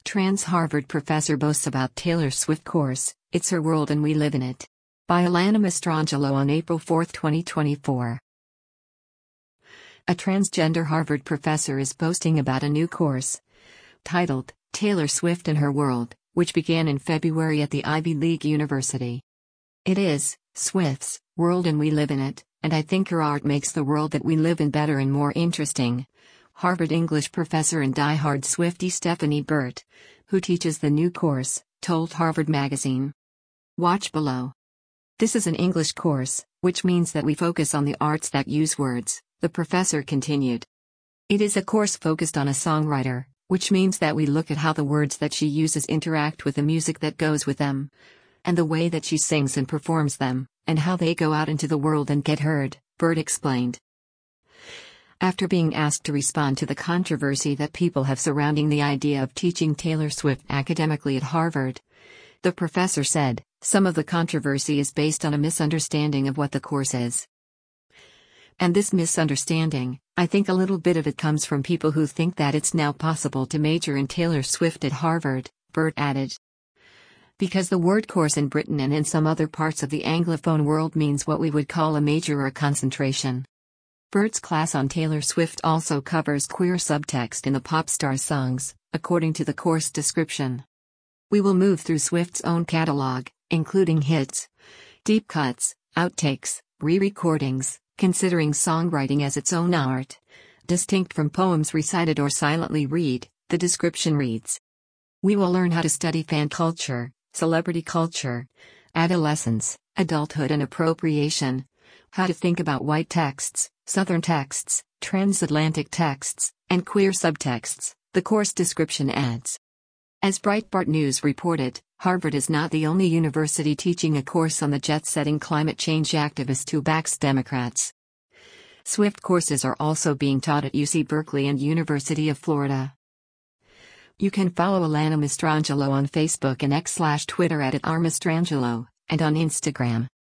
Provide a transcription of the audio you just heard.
Trans Harvard professor boasts about Taylor Swift course, It's Her World and We Live in It. By Alana Mastrangelo on April 4, 2024. A transgender Harvard professor is boasting about a new course titled Taylor Swift and Her World, which began in February at the Ivy League University. It is Swift's world and we live in it, and I think her art makes the world that we live in better and more interesting. Harvard English professor and diehard Swiftie Stephanie Burt, who teaches the new course, told Harvard Magazine. Watch below. This is an English course, which means that we focus on the arts that use words, the professor continued. It is a course focused on a songwriter, which means that we look at how the words that she uses interact with the music that goes with them, and the way that she sings and performs them, and how they go out into the world and get heard, Burt explained. After being asked to respond to the controversy that people have surrounding the idea of teaching Taylor Swift academically at Harvard, the professor said, "Some of the controversy is based on a misunderstanding of what the course is. And this misunderstanding, I think a little bit of it comes from people who think that it's now possible to major in Taylor Swift at Harvard," Burt added. Because the word course in Britain and in some other parts of the Anglophone world means what we would call a major or a concentration. Burt's class on Taylor Swift also covers queer subtext in the pop star songs, according to the course description. We will move through Swift's own catalog, including hits, deep cuts, outtakes, re-recordings, considering songwriting as its own art, distinct from poems recited or silently read, the description reads. We will learn how to study fan culture, celebrity culture, adolescence, adulthood and appropriation, how to think about white texts, Southern texts, transatlantic texts, and queer subtexts, the course description adds. As Breitbart News reported, Harvard is not the only university teaching a course on the jet-setting climate change activist who backs Democrats. Swift courses are also being taught at UC Berkeley and University of Florida. You can follow Alana Mastrangelo on Facebook and X/Twitter at @rmastrangelo, and on Instagram.